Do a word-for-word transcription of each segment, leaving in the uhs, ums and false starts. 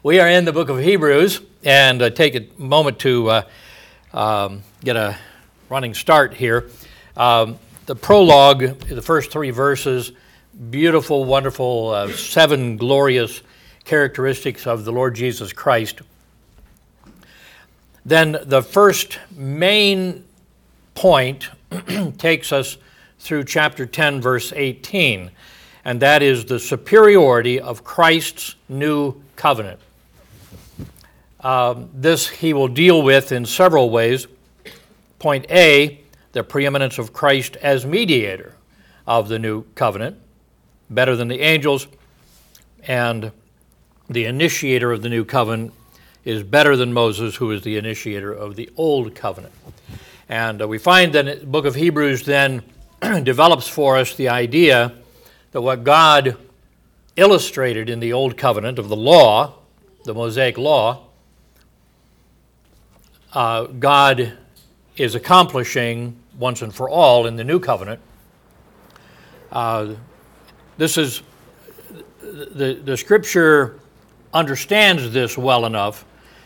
We are in the book of Hebrews, and uh, take a moment to uh, um, get a running start here. Um, the prologue, the first three verses, beautiful, wonderful, uh, seven glorious characteristics of the Lord Jesus Christ. Then the first main point takes us through chapter ten, verse eighteen, and that is the superiority of Christ's new covenant. Um, this he will deal with in several ways. Point A, the preeminence of Christ as mediator of the new covenant, better than the angels, and the initiator of the new covenant is better than Moses, who is the initiator of the old covenant. And uh, we find that the book of Hebrews then develops for us the idea that what God illustrated in the old covenant of the law, the Mosaic law, uh, God is accomplishing once and for all in the new covenant. Uh, this is, the, the scripture understands this well enough.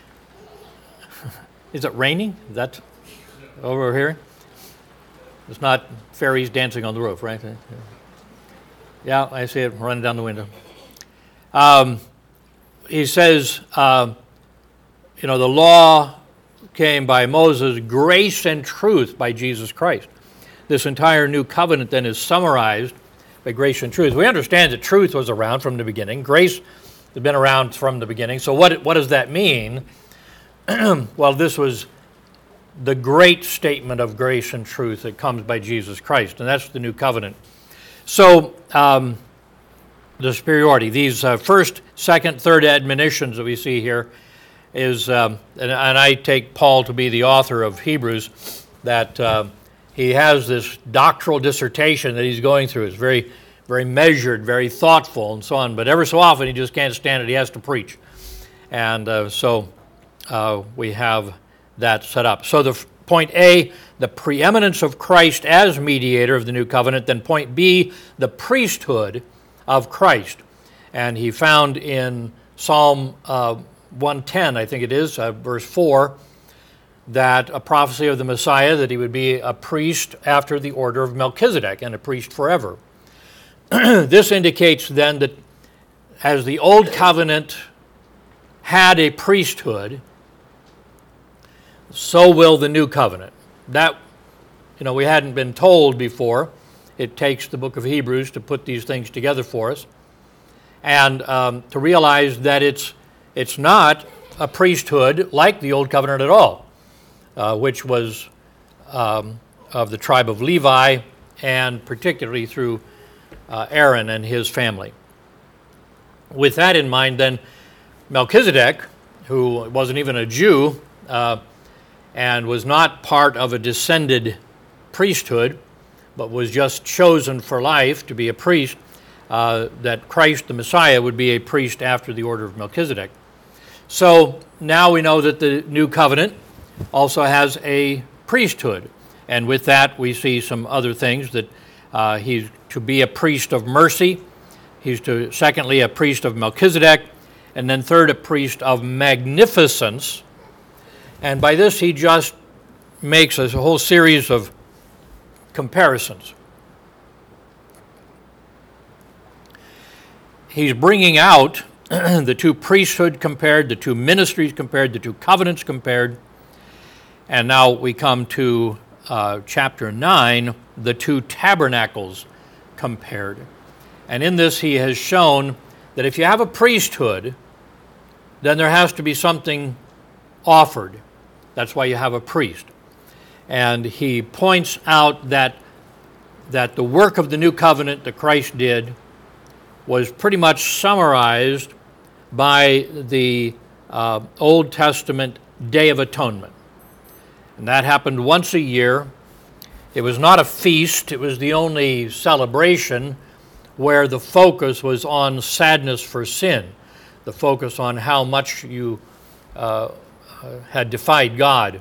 Is it raining? Is that over here? It's not fairies dancing on the roof, right? Yeah, I see it running down the window. Um, he says, uh, you know, the law came by Moses, grace and truth by Jesus Christ. This entire new covenant then is summarized by grace and truth. We understand that truth was around from the beginning. Grace had been around from the beginning. So what, what does that mean? Well, this was the great statement of grace and truth that comes by Jesus Christ, and that's the new covenant. So, um, the superiority, these uh, first, second, third admonitions that we see here is, um, and, and I take Paul to be the author of Hebrews, that uh, he has this doctoral dissertation that he's going through. It's very, very measured, very thoughtful, and so on, but ever so often he just can't stand it. He has to preach. And uh, so uh, we have that set up. So the f- point A, the preeminence of Christ as mediator of the new covenant. Then point B, the priesthood of Christ. And he found in Psalm uh, one ten, I think it is, uh, verse four, that a prophecy of the Messiah, that he would be a priest after the order of Melchizedek and a priest forever. This indicates then that as the old covenant had a priesthood, so will the new covenant. That, you know, we hadn't been told before. It takes the book of Hebrews to put these things together for us, and um, to realize that it's it's not a priesthood like the old covenant at all, uh, which was um, of the tribe of Levi, and particularly through uh, Aaron and his family. With that in mind, then, Melchizedek, who wasn't even a Jew, uh, and was not part of a descended priesthood, but was just chosen for life to be a priest, uh, that Christ the Messiah would be a priest after the order of Melchizedek. So now we know that the new covenant also has a priesthood, and with that we see some other things, that uh, he's to be a priest of mercy, he's to, secondly, a priest of Melchizedek, and then third, a priest of magnificence. And by this, he just makes a whole series of comparisons. He's bringing out the two priesthood compared, the two ministries compared, the two covenants compared. And now we come to uh, chapter nine, the two tabernacles compared. And in this, he has shown that if you have a priesthood, then there has to be something offered. That's why you have a priest. And he points out that, that the work of the new covenant that Christ did was pretty much summarized by the uh, Old Testament Day of Atonement. And that happened once a year. It was not a feast. It was the only celebration where the focus was on sadness for sin, the focus on how much you uh, had defied God.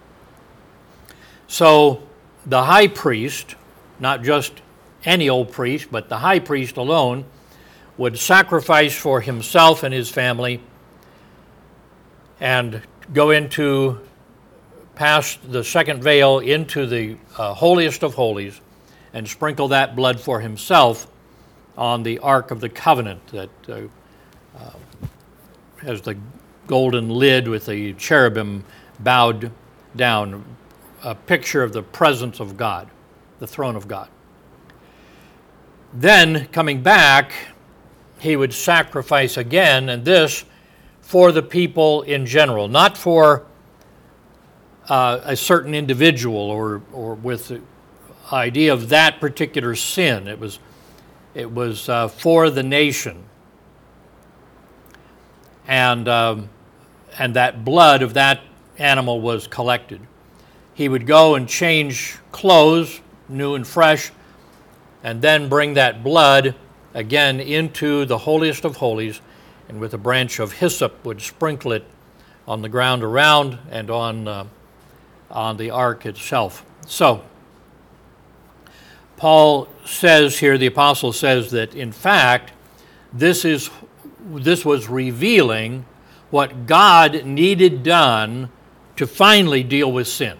So the high priest, not just any old priest, but the high priest alone, would sacrifice for himself and his family and go into, past the second veil into the uh, holiest of holies, and sprinkle that blood for himself on the Ark of the Covenant that uh, uh, has the golden lid with the cherubim bowed down, a picture of the presence of God, the throne of God. Then, coming back, he would sacrifice again, and this for the people in general, not for uh, a certain individual or, or with the idea of that particular sin. It was, it was uh, for the nation. And, um, and that blood of that animal was collected. He would go and change clothes, new and fresh, and then bring that blood again into the holiest of holies, and with a branch of hyssop would sprinkle it on the ground around and on, uh, on the ark itself. So, Paul says here, the apostle says that in fact, this is this was revealing what God needed done to finally deal with sin.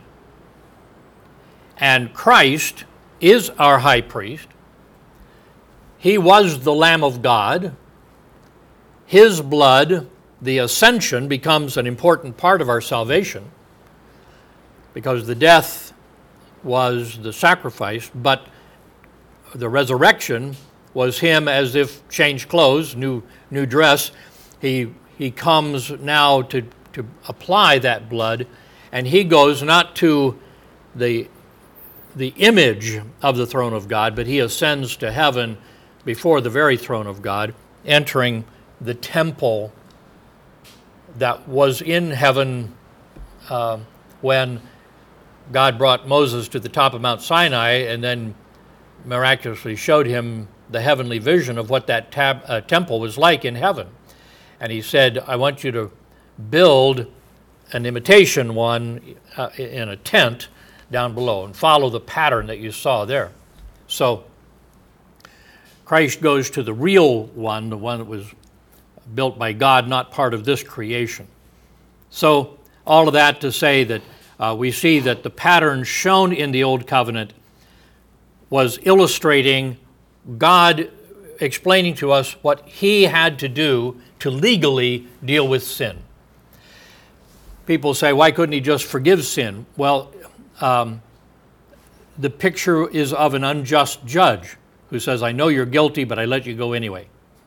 And Christ is our high priest. He was the Lamb of God. His blood, the ascension, becomes an important part of our salvation because the death was the sacrifice, but the resurrection was him as if changed clothes, new new dress. He he comes now to, to apply that blood, and he goes not to the the image of the throne of God, but he ascends to heaven before the very throne of God, entering the temple that was in heaven uh, when God brought Moses to the top of Mount Sinai and then miraculously showed him the heavenly vision of what that tab, uh, temple was like in heaven. And he said, I want you to build an imitation one uh, in a tent down below and follow the pattern that you saw there. So Christ goes to the real one, the one that was built by God, not part of this creation. So all of that to say that uh, we see that the pattern shown in the Old Covenant was illustrating God explaining to us what he had to do to legally deal with sin. People say, why couldn't he just forgive sin? Well, um, the picture is of an unjust judge who says, I know you're guilty, but I let you go anyway.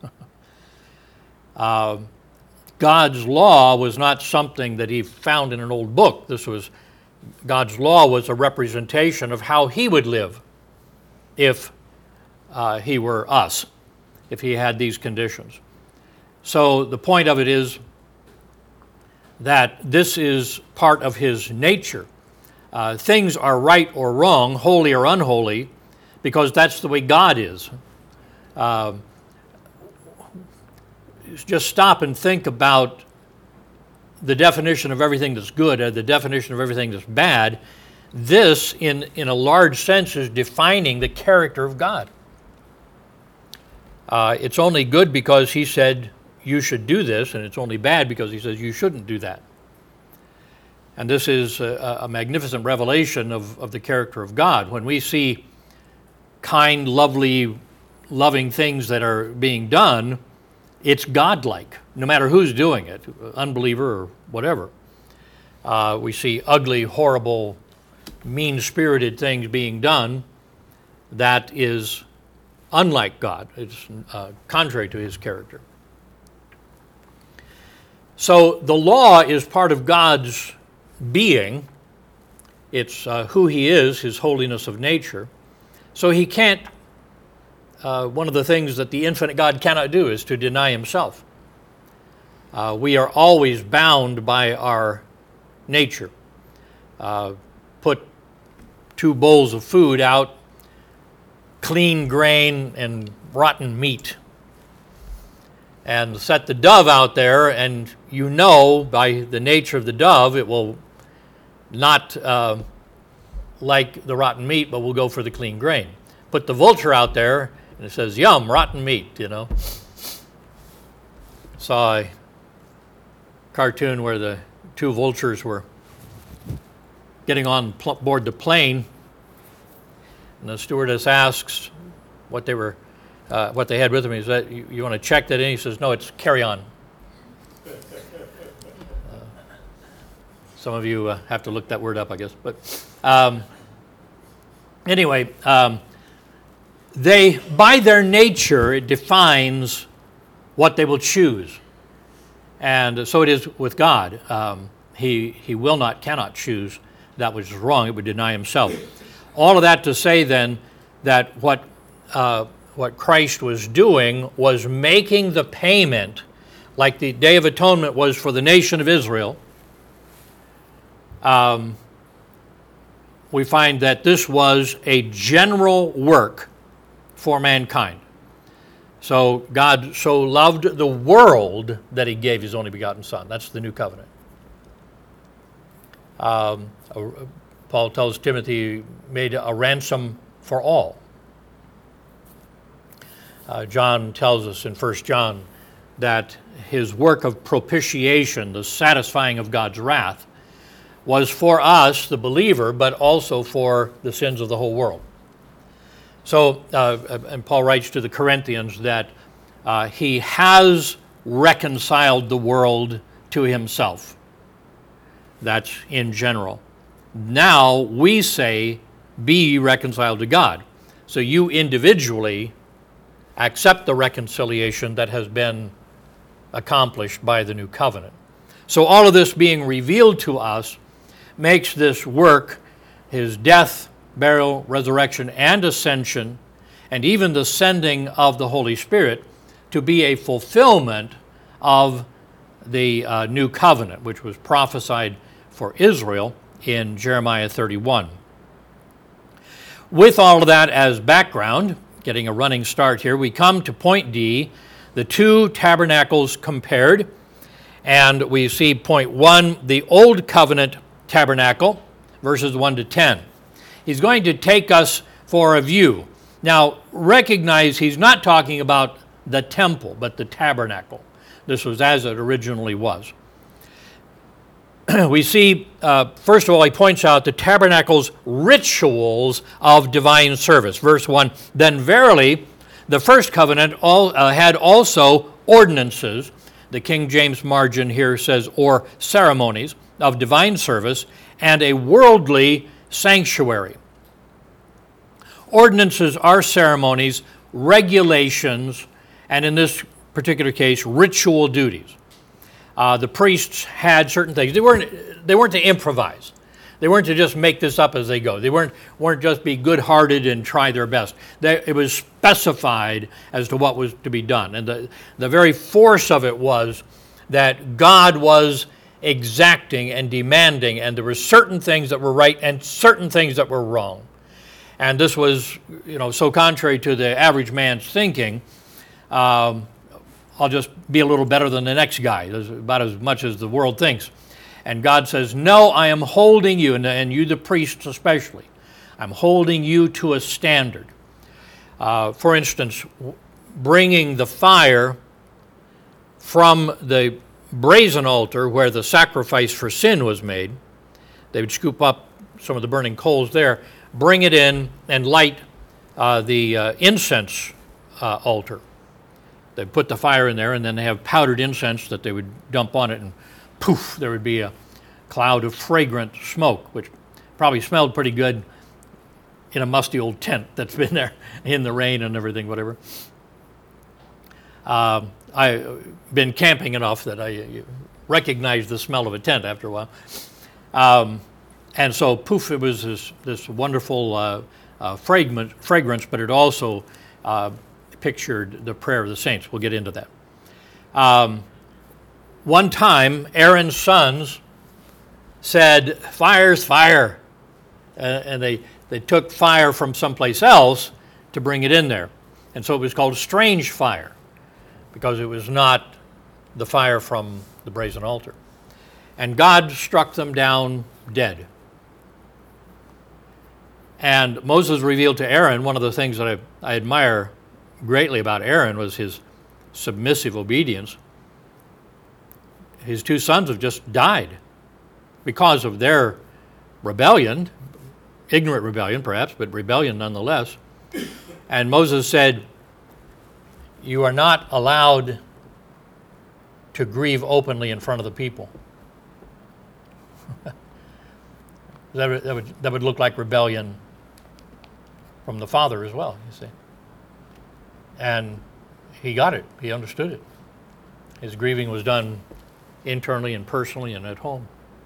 uh, God's law was not something that he found in an old book. This was, God's law was a representation of how he would live if uh, he were us, if he had these conditions. So the point of it is that this is part of his nature. Uh, things are right or wrong, holy or unholy, because that's the way God is. Uh, just stop and think about the definition of everything that's good and the definition of everything that's bad. This, in, in a large sense, is defining the character of God. Uh, it's only good because he said you should do this, and it's only bad because he says you shouldn't do that. And this is a, a magnificent revelation of, of the character of God. When we see kind, lovely, loving things that are being done, it's godlike, no matter who's doing it, unbeliever or whatever. Uh, we see ugly, horrible, mean-spirited things being done that is unlike God. It's uh, contrary to his character. So the law is part of God's being. It's uh, who he is, his holiness of nature. So he can't, uh, one of the things that the infinite God cannot do is to deny himself. Uh, we are always bound by our nature. Uh, put two bowls of food out, clean grain and rotten meat, and set the dove out there, and you know by the nature of the dove it will not uh, like the rotten meat, but will go for the clean grain. Put the vulture out there, and it says, yum, rotten meat, you know. Saw a cartoon where the two vultures were getting on pl- board the plane, and the stewardess asks what they were, uh, what they had with them. He said, "You, you want to check that in?" He says, "No, it's carry on." Uh, some of you uh, have to look that word up, I guess. But um, anyway, um, they, by their nature, it defines what they will choose. And so it is with God. Um, he, he will not, cannot choose that which is wrong. It would deny himself. All of that to say then that what, uh, what Christ was doing was making the payment, like the Day of Atonement was for the nation of Israel. Um, we find that this was a general work for mankind. So God so loved the world that he gave his only begotten Son. That's the new covenant. Um, Paul tells Timothy he made a ransom for all. Uh, John tells us in First John that his work of propitiation, the satisfying of God's wrath, was for us, the believer, but also for the sins of the whole world. So, uh, and Paul writes to the Corinthians that uh, he has reconciled the world to himself. That's in general. Now we say, be reconciled to God. So you individually accept the reconciliation that has been accomplished by the new covenant. So all of this being revealed to us makes this work, his death, burial, resurrection, and ascension, and even the sending of the Holy Spirit, to be a fulfillment of the uh, new covenant, which was prophesied for Israel in Jeremiah thirty-one. With all of that as background, getting a running start here, we come to point D, the two tabernacles compared, and we see point one, the Old Covenant tabernacle, verses one to ten. He's going to take us for a view. Now, recognize he's not talking about the temple, but the tabernacle. This was as it originally was. We see, uh, first of all, he points out the tabernacle's rituals of divine service. Verse one, then verily, the first covenant all, uh, had also ordinances. The King James margin here says, or ceremonies of divine service, and a worldly sanctuary. Ordinances are ceremonies, regulations, and in this particular case, ritual duties. Uh, the priests had certain things. They weren't, they weren't to improvise. They weren't to just make this up as they go. They weren't, weren't just be good-hearted and try their best. They, it was specified as to what was to be done. And the, the very force of it was that God was exacting and demanding, and there were certain things that were right and certain things that were wrong. And this was, you know, so contrary to the average man's thinking. Um, I'll just be a little better than the next guy. That's about as much as the world thinks. And God says, no, I am holding you, and, and you the priests especially, I'm holding you to a standard. Uh, for instance, bringing the fire from the brazen altar where the sacrifice for sin was made, they would scoop up some of the burning coals there, bring it in, and light uh, the uh, incense uh, altar. They put the fire in there, and then they have powdered incense that they would dump on it, and poof, there would be a cloud of fragrant smoke, which probably smelled pretty good in a musty old tent that's been there in the rain and everything, whatever. Uh, I've been camping enough that I recognize the smell of a tent after a while. Um, and so, poof, it was this, this wonderful uh, uh, fragrance, fragrance, but it also uh, pictured the prayer of the saints. We'll get into that. Um, one time, Aaron's sons said, fire's fire. Uh, and they, they took fire from someplace else to bring it in there. And so it was called strange fire, because it was not the fire from the brazen altar. And God struck them down dead. And Moses revealed to Aaron, one of the things that I, I admire greatly about Aaron was his submissive obedience. his two sons have just died because of their rebellion, ignorant rebellion perhaps, but rebellion nonetheless. And Moses said, you are not allowed to grieve openly in front of the people. that, would, that, would, that would look like rebellion from the father as well, you see. And he got it. He understood it. His grieving was done internally and personally and at home.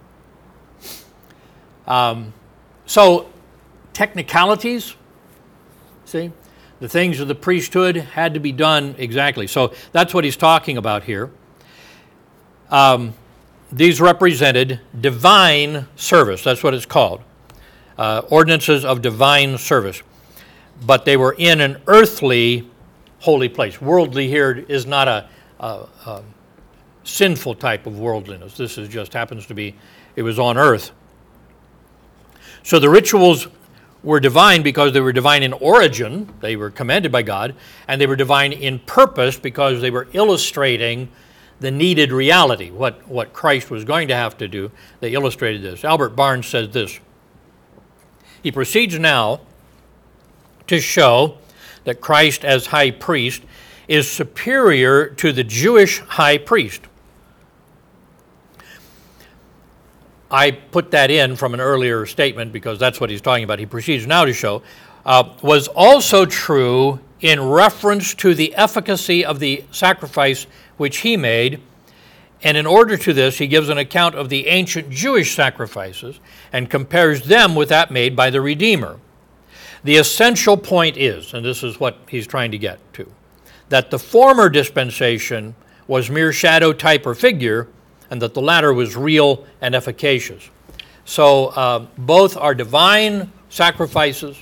Um, so, technicalities, see, the things of the priesthood had to be done exactly. So that's what he's talking about here. Um, these represented divine service. That's what it's called. Uh, ordinances of divine service. But they were in an earthly holy place. Worldly here is not a, a, a sinful type of worldliness. This is just happens to be, it was on earth. So the rituals were divine because they were divine in origin. They were commanded by God. And they were divine in purpose because they were illustrating the needed reality, what, what Christ was going to have to do. They illustrated this. Albert Barnes says this. He proceeds now to show that Christ as high priest is superior to the Jewish high priest. I put that in from an earlier statement because that's what he's talking about. He proceeds now to show, uh, was also true in reference to the efficacy of the sacrifice which he made. And in order to this, he gives an account of the ancient Jewish sacrifices and compares them with that made by the Redeemer. The essential point is, and this is what he's trying to get to, that the former dispensation was mere shadow, type, or figure, and that the latter was real and efficacious. So uh, both are divine sacrifices,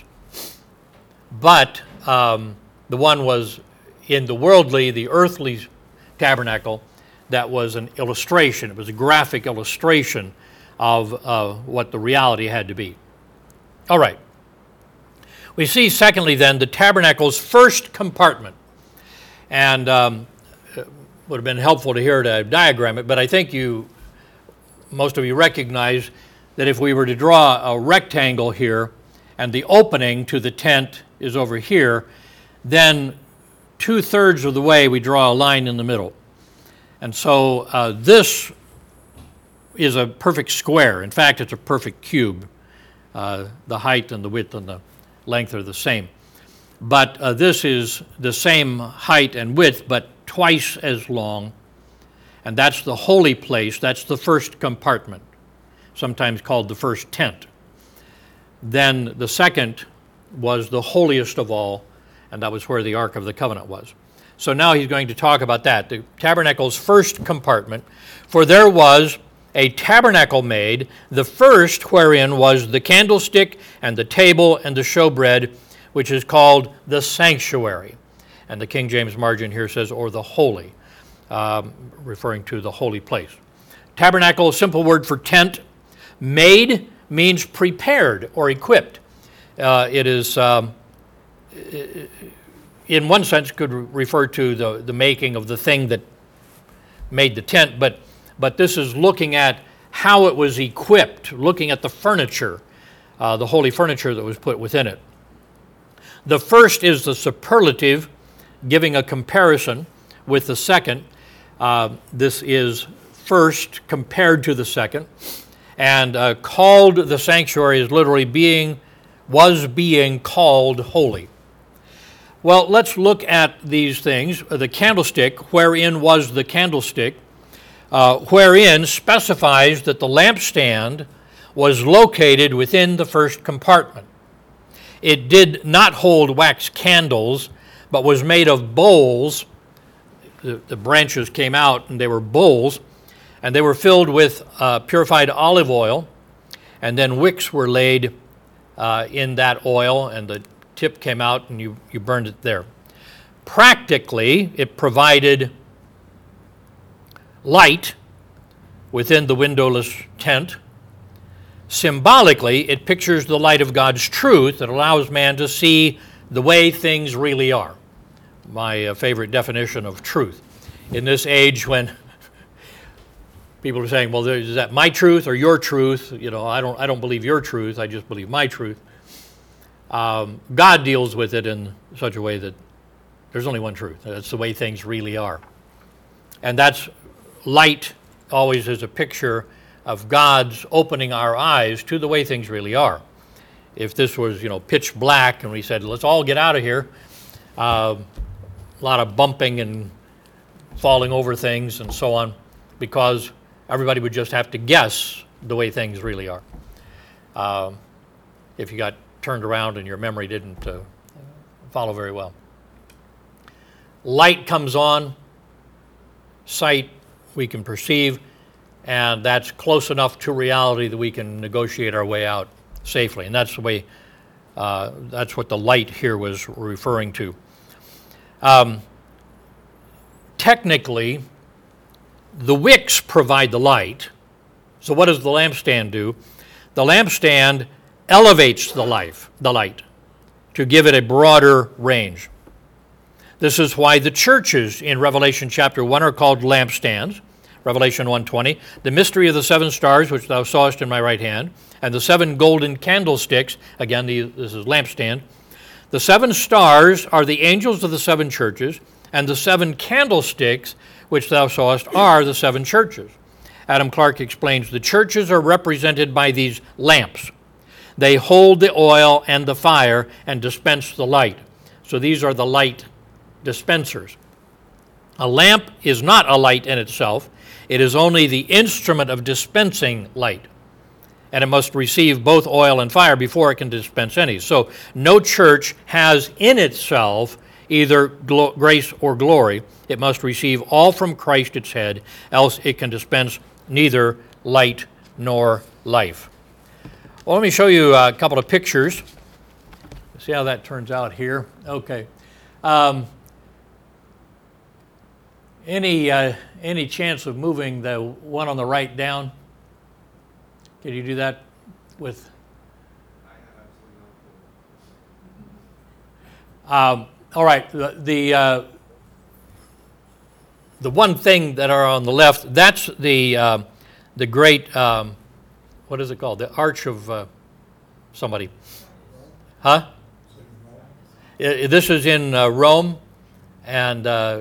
but um, the one was in the worldly, the earthly tabernacle, that was an illustration. It was a graphic illustration of uh, what the reality had to be. All right. We see, secondly, then, the tabernacle's first compartment. And um, it would have been helpful to hear to diagram it, but I think you, most of you recognize that if we were to draw a rectangle here, and the opening to the tent is over here, then two-thirds of the way we draw a line in the middle. And so uh, this is a perfect square. In fact, it's a perfect cube. Uh, the height and the width and the length are the same. But uh, this is the same height and width, but twice as long. And that's the holy place. That's the first compartment, sometimes called the first tent. Then the second was the holiest of all, and that was where the Ark of the Covenant was. So now he's going to talk about that, the tabernacle's first compartment. For there was a tabernacle made, the first wherein was the candlestick and the table and the showbread, which is called the sanctuary. And the King James margin here says, or the holy, um, referring to the holy place. Tabernacle, a simple word for tent. Made means prepared or equipped. Uh, it is, um, in one sense, could refer to the, the making of the thing that made the tent, but but this is looking at how it was equipped, looking at the furniture, uh, the holy furniture that was put within it. The first is the superlative, giving a comparison with the second. Uh, this is first compared to the second. And uh, called the sanctuary is literally being, was being called holy. Well, let's look at these things. The candlestick, wherein was the candlestick, uh, wherein specifies that the lampstand was located within the first compartment. It did not hold wax candles, but was made of bowls. The, the branches came out, and they were bowls, and they were filled with uh, purified olive oil, and then wicks were laid uh, in that oil, and the tip came out, and you, you burned it there. Practically, it provided light within the windowless tent. Symbolically, it pictures the light of God's truth that allows man to see the way things really are. My uh, favorite definition of truth. In this age when People are saying, well, is that my truth or your truth? You know, I don't I don't believe your truth. I just believe my truth. Um, God deals with it in such a way that there's only one truth. That's the way things really are. And that's light always is a picture of God's opening our eyes to the way things really are. If this was, you know, pitch black and we said, let's all get out of here, uh, a lot of bumping and falling over things and so on, because everybody would just have to guess the way things really are. Uh, if you got turned around and your memory didn't uh, follow very well. Light comes on, sight we can perceive, and that's close enough to reality that we can negotiate our way out safely. And that's the way, uh, that's what the light here was referring to. Um, technically, the wicks provide the light. So what does the lampstand do? The lampstand elevates the life, the light, to give it a broader range. This is why the churches in Revelation chapter one are called lampstands. Revelation one twenty, the mystery of the seven stars which thou sawest in my right hand, and the seven golden candlesticks, again, the, this is lampstand. The seven stars are the angels of the seven churches, and the seven candlesticks which thou sawest are the seven churches. Adam Clarke explains the churches are represented by these lamps. They hold the oil and the fire and dispense the light. So these are the light dispensers. A lamp is not a light in itself. It is only the instrument of dispensing light. And it must receive both oil and fire before it can dispense any. So no church has in itself either glo- grace or glory. It must receive all from Christ its head, else it can dispense neither light nor life. Well, let me show you a couple of pictures. See how that turns out here. Okay. Um, any uh, any chance of moving the one on the right down? Can you do that with? Um, all right. The the, uh, the one thing that are on the left, that's the uh, the great. Um, What is it called? The Arch of uh, somebody. Huh? It, this is in uh, Rome, and uh,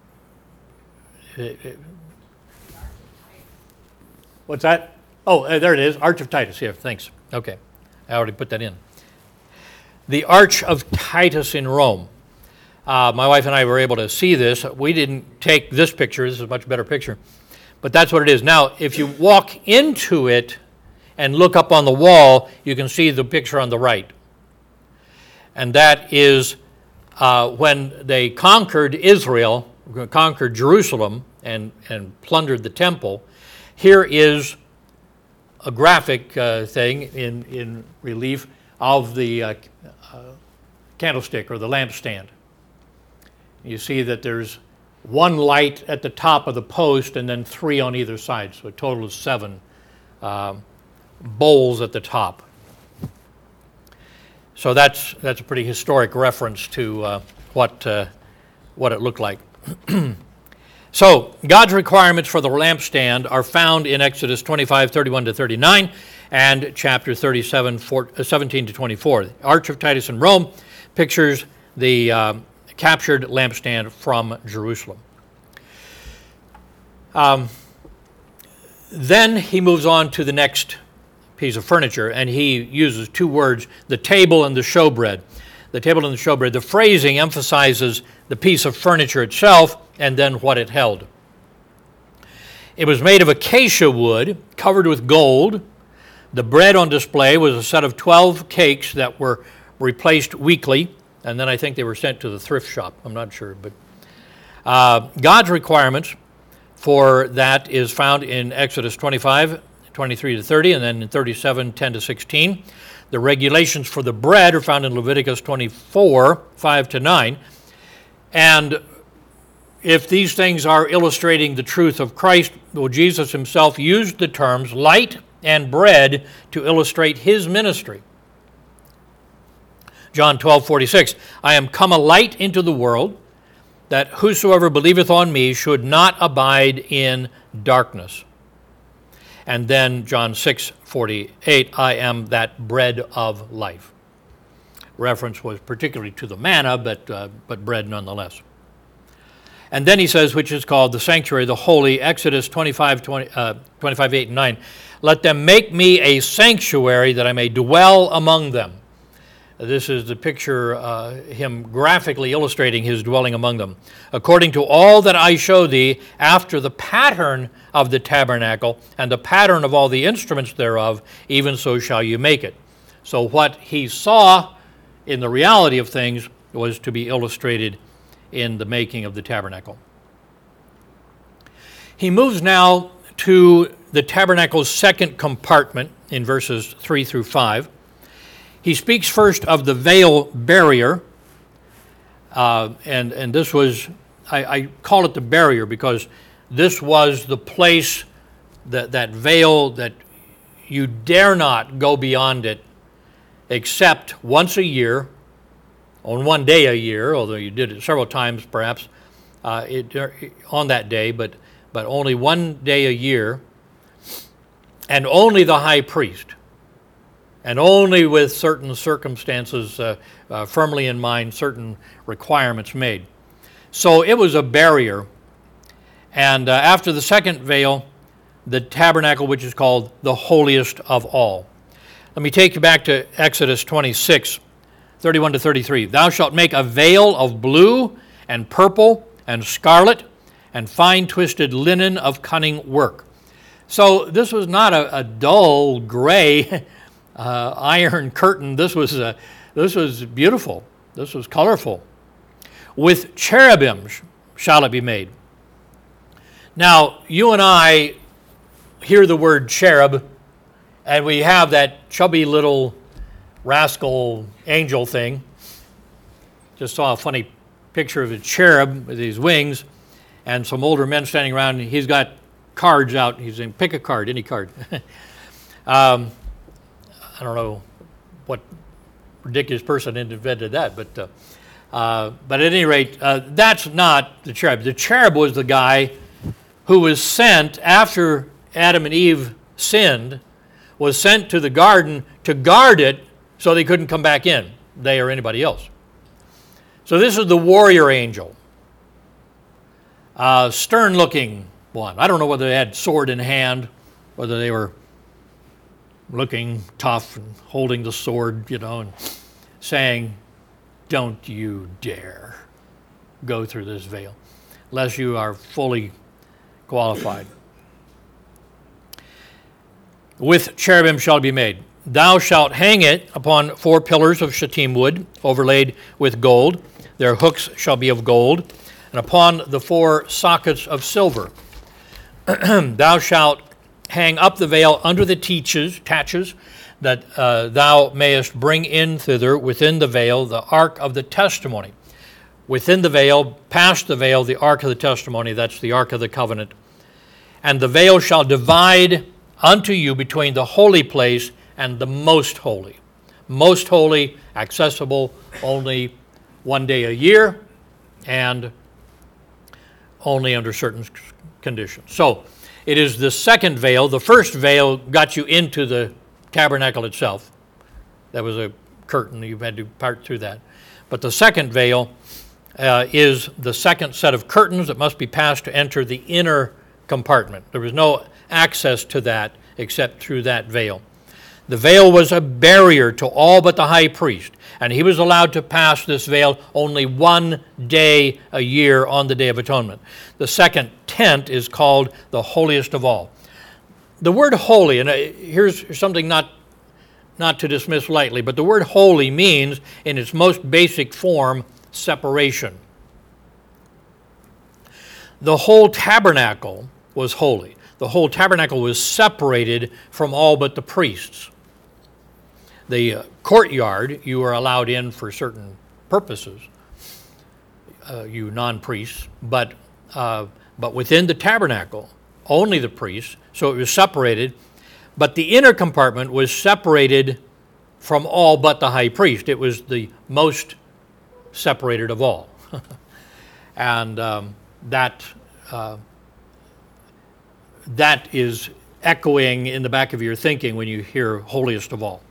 it, it, what's that? Oh, uh, there it is. Arch of Titus. Here, thanks. Okay, I already put that in. The Arch of Titus in Rome. Uh, my wife and I were able to see this. We didn't take this picture. This is a much better picture, but that's what it is. Now, if you walk into it and look up on the wall, you can see the picture on the right. And that is uh, when they conquered Israel, conquered Jerusalem, and, and plundered the temple. Here is a graphic uh, thing in, in relief of the uh, uh, candlestick or the lampstand. You see that there's one light at the top of the post and then three on either side, so a total of seven um, bowls at the top. So that's that's a pretty historic reference to uh, what uh, what it looked like. So God's requirements for the lampstand are found in Exodus twenty-five, thirty-one to thirty-nine, and chapter thirty-seven, seventeen to twenty-four. The Arch of Titus in Rome pictures the uh, captured lampstand from Jerusalem. Um, then he moves on to the next piece of furniture, and he uses two words, the table and the showbread. The table and the showbread. The phrasing emphasizes the piece of furniture itself and then what it held. It was made of acacia wood, covered with gold. The bread on display was a set of twelve cakes that were replaced weekly, and then I think they were sent to the thrift shop. I'm not sure, but uh, God's requirements for that is found in Exodus twenty-five, twenty-three to thirty, and then in thirty-seven, ten to sixteen. The regulations for the bread are found in Leviticus twenty-four, five to nine. And if these things are illustrating the truth of Christ, well, Jesus himself used the terms light and bread to illustrate his ministry. John twelve, forty-six, I am come a light into the world, that whosoever believeth on me should not abide in darkness. And then John six forty-eight, I am that bread of life. Reference was particularly to the manna, but, uh, but bread nonetheless. And then he says, which is called the sanctuary, the holy, Exodus twenty-five, twenty, uh, twenty-five, eight and nine. Let them make me a sanctuary that I may dwell among them. This is the picture, uh, him graphically illustrating his dwelling among them. According to all that I show thee, after the pattern of the tabernacle and the pattern of all the instruments thereof, even so shall you make it. So what he saw in the reality of things was to be illustrated in the making of the tabernacle. He moves now to the tabernacle's second compartment in verses three through five. He speaks first of the veil barrier, uh, and, and this was, I, I call it the barrier because this was the place, that, that veil that you dare not go beyond it except once a year, on one day a year, although you did it several times perhaps uh, it, on that day, but, but only one day a year, and only the high priest, and only with certain circumstances uh, uh, firmly in mind, certain requirements made. So it was a barrier. And uh, after the second veil, the tabernacle, which is called the holiest of all. Let me take you back to Exodus twenty-six, thirty-one to thirty-three. Thou shalt make a veil of blue and purple and scarlet and fine twisted linen of cunning work. So this was not a, a dull gray uh, iron curtain. This was a, this was beautiful. This was colorful. With cherubims shall it be made. Now you and I hear the word cherub, and we have that chubby little rascal angel thing. Just saw a funny picture of a cherub with his wings and some older men standing around. He's got cards out. He's saying, pick a card, any card. um, I don't know what ridiculous person invented that, but uh, uh, but at any rate, uh, that's not the cherub. The cherub was the guy who was sent after Adam and Eve sinned, was sent to the garden to guard it so they couldn't come back in, they or anybody else. So this is the warrior angel, uh, stern-looking one. I don't know whether they had sword in hand, whether they were looking tough and holding the sword, you know, and saying, don't you dare go through this veil, unless you are fully qualified. With cherubim shall it be made. Thou shalt hang it upon four pillars of shittim wood, overlaid with gold. Their hooks shall be of gold, and upon the four sockets of silver. Thou shalt hang up the veil under the teaches, tatches, that uh, thou mayest bring in thither within the veil the ark of the testimony. Within the veil, past the veil, the ark of the testimony, that's the ark of the covenant. And the veil shall divide unto you between the holy place and the most holy. Most holy, accessible only one day a year, and only under certain conditions. So it is the second veil. The first veil got you into the tabernacle itself. That was a curtain. You had to part through that. But the second veil uh, is the second set of curtains that must be passed to enter the inner compartment. There was no access to that except through that veil. The veil was a barrier to all but the high priest, and he was allowed to pass this veil only one day a year on the Day of Atonement. The second tent is called the holiest of all. The word holy, and here's something not, not to dismiss lightly, but the word holy means, in its most basic form, separation. The whole tabernacle was holy. The whole tabernacle was separated from all but the priests. The uh, courtyard you were allowed in for certain purposes, uh, you non-priests, but uh, but within the tabernacle, only the priests, so it was separated. But the inner compartment was separated from all but the high priest. It was the most separated of all. and um, that uh, that is echoing in the back of your thinking when you hear holiest of all.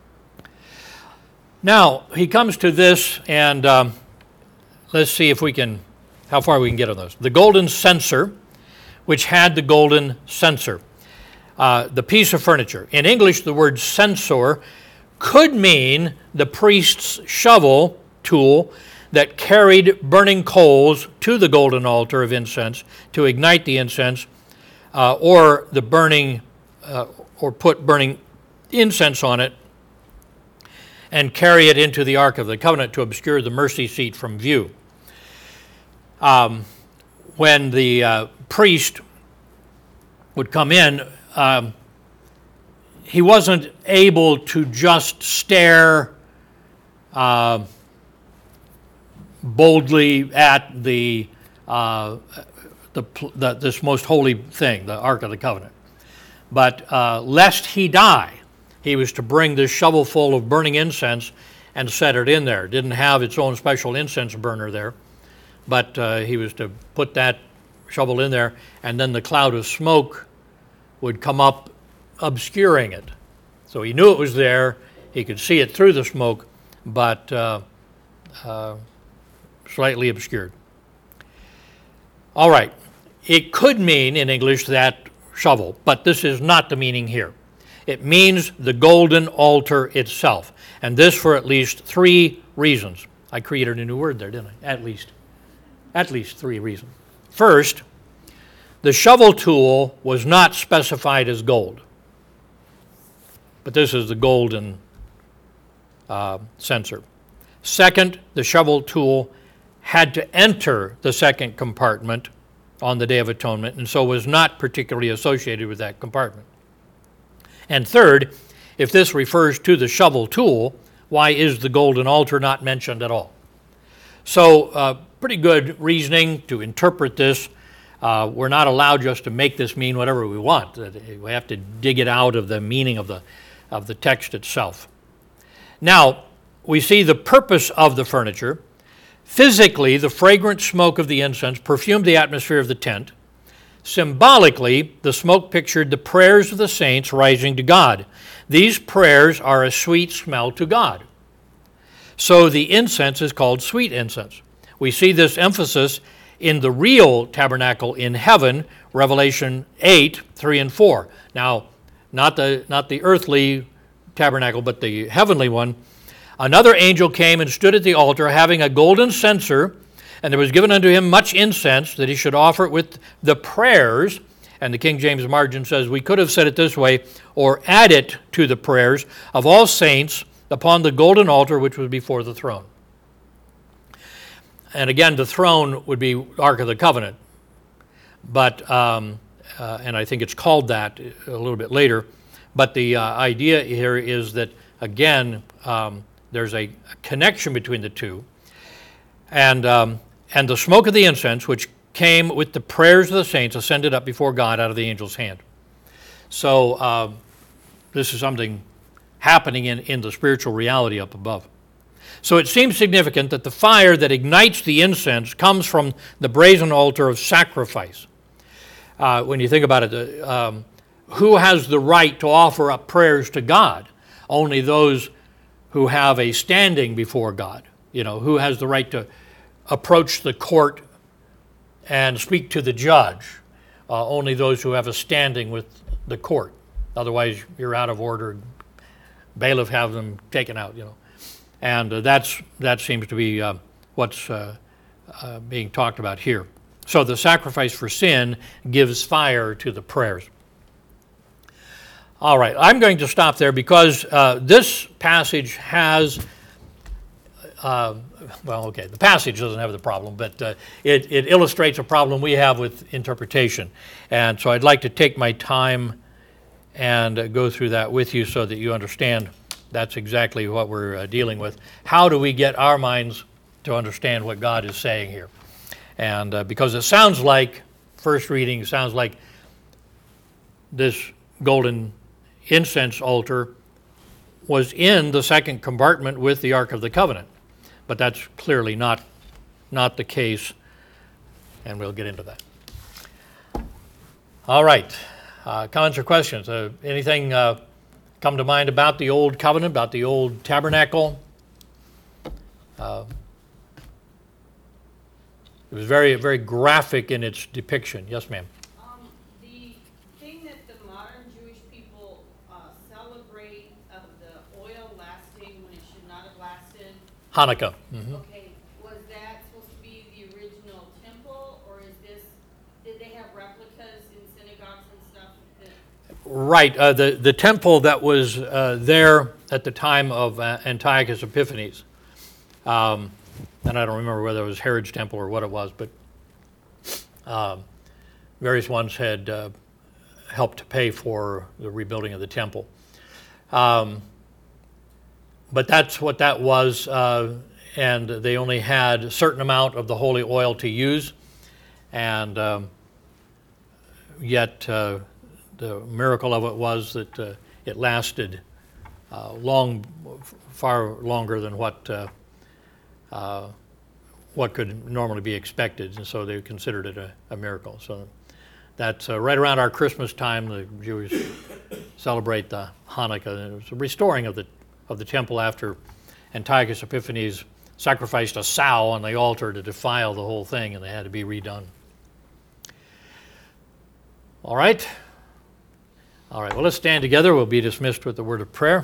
Now, he comes to this, and um, let's see if we can, how far we can get on those. The golden censer, which had the golden censer, uh, the piece of furniture. In English, the word censer could mean the priest's shovel tool that carried burning coals to the golden altar of incense to ignite the incense, uh, or the burning, uh, or put burning incense on it and carry it into the Ark of the Covenant to obscure the mercy seat from view. Um, when the uh, priest would come in, um, he wasn't able to just stare uh, boldly at the, uh, the, the this most holy thing, the Ark of the Covenant. But uh, lest he die, he was to bring this shovel full of burning incense and set it in there. It didn't have its own special incense burner there, but uh, he was to put that shovel in there, and then the cloud of smoke would come up, obscuring it. So he knew it was there. He could see it through the smoke, but uh, uh, slightly obscured. All right. It could mean in English that shovel, but this is not the meaning here. It means the golden altar itself, and this for at least three reasons. I created a new word there, didn't I? At least. At least three reasons. First, the shovel tool was not specified as gold, but this is the golden uh, censer. Second, the shovel tool had to enter the second compartment on the Day of Atonement, and so was not particularly associated with that compartment. And third, if this refers to the shovel tool, why is the golden altar not mentioned at all? So, uh, pretty good reasoning to interpret this. Uh, we're not allowed just to make this mean whatever we want. We have to dig it out of the meaning of the, of the text itself. Now, we see the purpose of the furniture. Physically, the fragrant smoke of the incense perfumed the atmosphere of the tent. Symbolically, the smoke pictured the prayers of the saints rising to God. These prayers are a sweet smell to God. So the incense is called sweet incense. We see this emphasis in the real tabernacle in heaven, Revelation eight, three and four. Now, not the, not the earthly tabernacle, but the heavenly one. Another angel came and stood at the altar, having a golden censer, and there was given unto him much incense, that he should offer it with the prayers. And the King James margin says, we could have said it this way, or add it to the prayers of all saints upon the golden altar which was before the throne. And again, the throne would be Ark of the Covenant. But, um, uh, and I think it's called that a little bit later. But the uh, idea here is that, again, um, there's a connection between the two. And um, and the smoke of the incense, which came with the prayers of the saints, ascended up before God out of the angel's hand. So uh, this is something happening in, in the spiritual reality up above. So it seems significant that the fire that ignites the incense comes from the brazen altar of sacrifice. Uh, when you think about it, um, who has the right to offer up prayers to God? Only those who have a standing before God. You know, who has the right to approach the court and speak to the judge? Uh, only those who have a standing with the court. Otherwise, you're out of order. Bailiff have them taken out, you know. And uh, that's that seems to be uh, what's uh, uh, being talked about here. So the sacrifice for sin gives fire to the prayers. All right, I'm going to stop there because uh, this passage has, uh, well, okay, the passage doesn't have the problem, but uh, it, it illustrates a problem we have with interpretation. And so I'd like to take my time and uh, go through that with you so that you understand that's exactly what we're uh, dealing with. How do we get our minds to understand what God is saying here? And uh, because it sounds like, first reading, sounds like this golden incense altar was in the second compartment with the Ark of the Covenant. But that's clearly not, not the case, and we'll get into that. All right. Uh, comments or questions? Uh, anything uh, come to mind about the Old Covenant, about the Old Tabernacle? Uh, it was very, very graphic in its depiction. Yes, ma'am. Um, the thing that the modern Jewish people uh, celebrate of the oil lasting when it should not have lasted. Hanukkah. Mm-hmm. Okay, was that supposed to be the original temple, or is this? Did they have replicas in synagogues and stuff? That, Right. Uh, the the temple that was uh, there at the time of uh, Antiochus Epiphanes. Um, and I don't remember whether it was Herod's temple or what it was, but um, various ones had uh, helped to pay for the rebuilding of the temple. Um, but that's what that was, uh, and they only had a certain amount of the holy oil to use, and um, yet uh, the miracle of it was that uh, it lasted uh, long, far longer than what uh, uh, what could normally be expected, and so they considered it a, a miracle. So that's uh, right around our Christmas time. The Jews celebrate the Hanukkah, and it was a restoring of the of the temple after Antiochus Epiphanes sacrificed a sow on the altar to defile the whole thing, and they had to be redone. All right. All right. Well, let's stand together. We'll be dismissed with the word of prayer.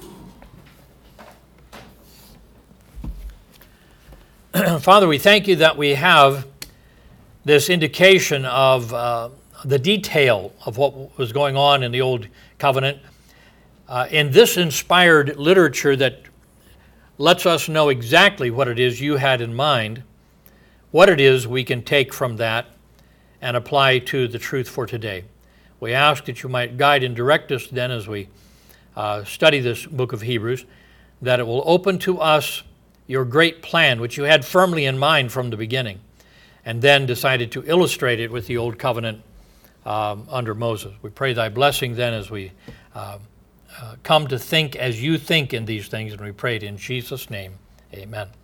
Father, we thank you that we have this indication of uh, the detail of what was going on in the Old Covenant uh, in this inspired literature that lets us know exactly what it is you had in mind, what it is we can take from that and apply to the truth for today. We ask that you might guide and direct us then as we uh, study this book of Hebrews, that it will open to us your great plan, which you had firmly in mind from the beginning, and then decided to illustrate it with the Old Covenant um, under Moses. We pray thy blessing then as we uh, uh, come to think as you think in these things, and we pray it in Jesus' name. Amen.